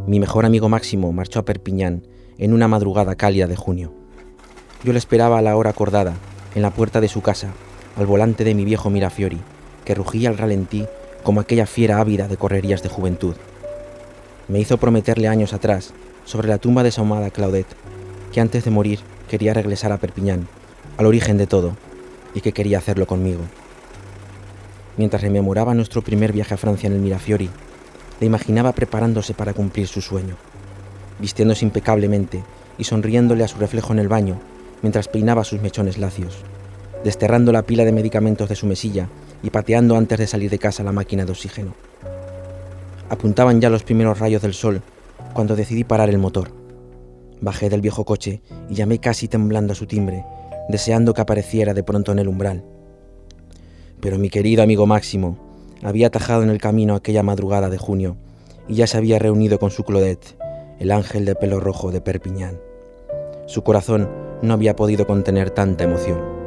Mi mejor amigo Máximo marchó a Perpiñán en una madrugada cálida de junio. Yo le esperaba a la hora acordada, en la puerta de su casa, al volante de mi viejo Mirafiori, que rugía al ralentí como aquella fiera ávida de correrías de juventud. Me hizo prometerle años atrás, sobre la tumba de su amada Claudette, que antes de morir quería regresar a Perpiñán, al origen de todo, y que quería hacerlo conmigo. Mientras rememoraba nuestro primer viaje a Francia en el Mirafiori, le imaginaba preparándose para cumplir su sueño, vistiéndose impecablemente y sonriéndole a su reflejo en el baño mientras peinaba sus mechones lacios, desterrando la pila de medicamentos de su mesilla y pateando antes de salir de casa la máquina de oxígeno. Apuntaban ya los primeros rayos del sol cuando decidí parar el motor. Bajé del viejo coche y llamé casi temblando a su timbre, deseando que apareciera de pronto en el umbral. Pero mi querido amigo Máximo había atajado en el camino aquella madrugada de junio y ya se había reunido con su Claudette, el ángel de pelo rojo de Perpiñán. Su corazón no había podido contener tanta emoción.